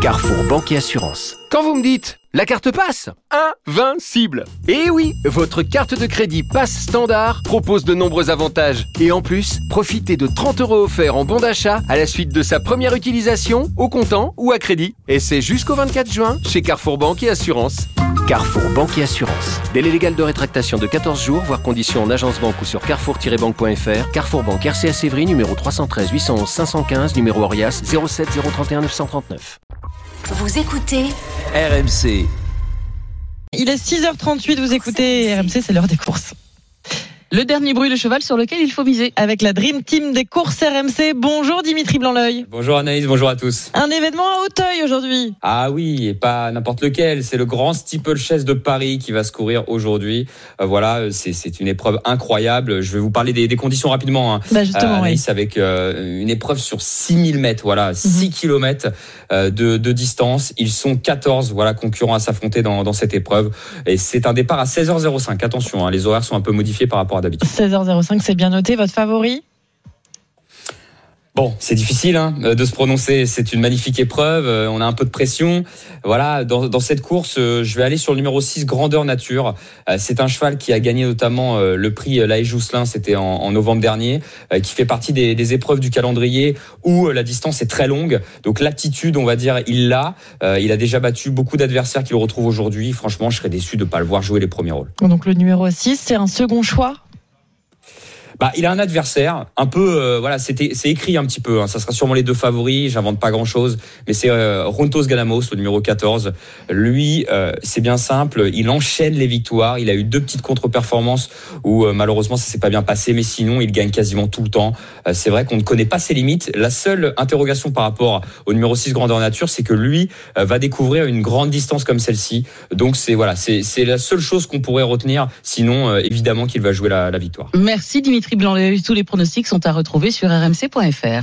Carrefour Banque et Assurance. Quand vous me dites « la carte passe », invincible. Eh oui, votre carte de crédit Pass Standard propose de nombreux avantages. Et en plus, profitez de 30 € offerts en bon d'achat à la suite de sa première utilisation, au comptant ou à crédit. Et c'est jusqu'au 24 juin chez Carrefour Banque et Assurance. Carrefour Banque et Assurance. Délai légal de rétractation de 14 jours, voire conditions en agence banque ou sur carrefour-banque.fr. Carrefour Banque RCS Évry, numéro 313 811 515, numéro Orias 07 031 939. Vous écoutez RMC. Il est 6h38, vous écoutez RMC, c'est l'heure des courses. Le dernier bruit, le cheval sur lequel il faut miser. Avec la Dream Team des courses RMC. Bonjour Dimitri Blanc-L'Oeil. Bonjour Anaïs, bonjour à tous. Un événement à Auteuil aujourd'hui. Ah oui, et pas n'importe lequel, c'est le grand steeplechase de Paris qui va se courir aujourd'hui. Voilà, c'est une épreuve incroyable. Je vais vous parler des conditions rapidement. Justement, Anaïs, avec une épreuve sur 6000 mètres, voilà, 6 km de distance. Ils sont 14 concurrents à s'affronter dans cette épreuve. Et c'est un départ à 16h05. Attention, les horaires sont un peu modifiés par rapport à d'habitude. 16h05, c'est bien noté. Votre favori ? Bon, c'est difficile de se prononcer. C'est une magnifique épreuve. On a un peu de pression. Voilà, dans cette course, je vais aller sur le numéro 6, Grandeur Nature. C'est un cheval qui a gagné notamment le prix Lahaye-Jousselin, c'était en novembre dernier, qui fait partie des épreuves du calendrier où la distance est très longue. Donc l'aptitude, on va dire, il l'a. Il a déjà battu beaucoup d'adversaires qui le retrouvent aujourd'hui. Franchement, je serais déçu de ne pas le voir jouer les premiers rôles. Donc le numéro 6, c'est un second choix ? Il a un adversaire, un peu, c'est écrit un petit peu. Ça sera sûrement les deux favoris. J'invente pas grand-chose, mais c'est Rontos Galamos, le numéro 14. Lui, c'est bien simple. Il enchaîne les victoires. Il a eu 2 petites contre-performances où malheureusement ça s'est pas bien passé, mais sinon il gagne quasiment tout le temps. C'est vrai qu'on ne connaît pas ses limites. La seule interrogation par rapport au numéro 6 Grandeur Nature, c'est que lui va découvrir une grande distance comme celle-ci. Donc c'est la seule chose qu'on pourrait retenir. Sinon, évidemment qu'il va jouer la victoire. Merci Dimitri Blanc-L'Oeil. Tous les pronostics sont à retrouver sur rmc.fr.